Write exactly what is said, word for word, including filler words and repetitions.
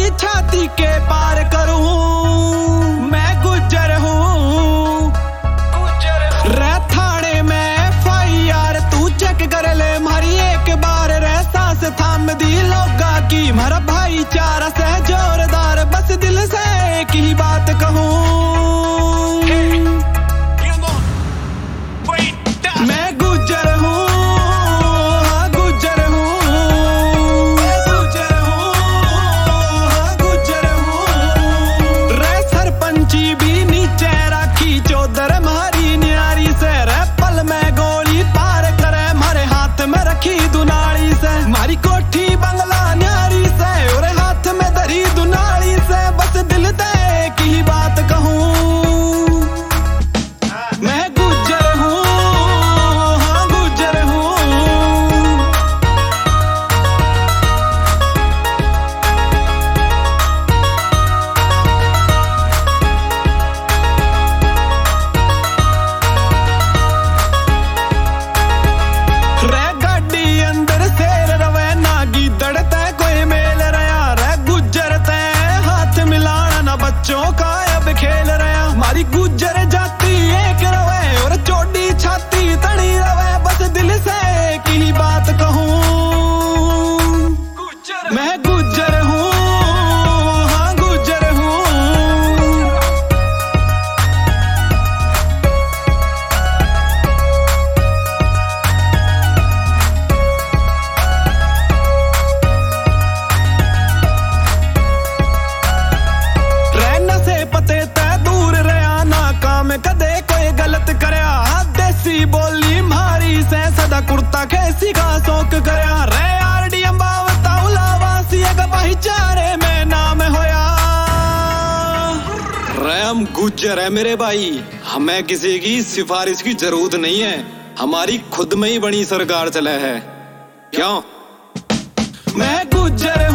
छाती के पार करूं, मैं गुज्जर हूँ। रे थाने में एफ आई आर तू चेक कर ले, मारी एक बार रे सांस थाम दी लोगा की। मारा भाईचारा से जोरदार, बस दिल से एक ही बात कहूं, मैं गुज्जर हूँ, हाँ गुज्जर हूँ, गुज्जर हूँ, हाँ गुज्जर हूँ। रे सरपंची भी नीचे राखी चौधर मारी न्यारी से। रे पल में गोली पार करे, मारे हाथ में रखी दुनाली से। मारी कोठी बंगला न्यारी से, और हाथ में धरी दुनाली से। बस दिल दे एक ही बात कहूँ, मैं गुज्जर हूँ, हाँ गुज्जर हूँ। रे गाड़ी अंदर शेर रवे ना गीदड़ ते कोई मेल रहा। रे गुज्जर ते हाथ मिलाना ना बच्चों का अब खेल रहा। मारी गुज्जर जाती एक रवे, और चोटी छाती तड़ी रवे। बस दिल से एक ही बात कहूँ, मैं गुज्जर हूँ, हाँ गुज्जर हूँ। रहना से पते तै दूर रहा, ना काम कदे कोई गलत करया। देसी बोली मारी से सदा कुर्ता कैसी का शौक करया। रे आर डी अम्बावता उलावासी का भाईचारे में नाम होया। रे हम गुज्जर है मेरे भाई, हमें किसी की सिफारिश की जरूरत नहीं है। हमारी खुद में ही बनी सरकार चले है क्यों, मैं गुज्जर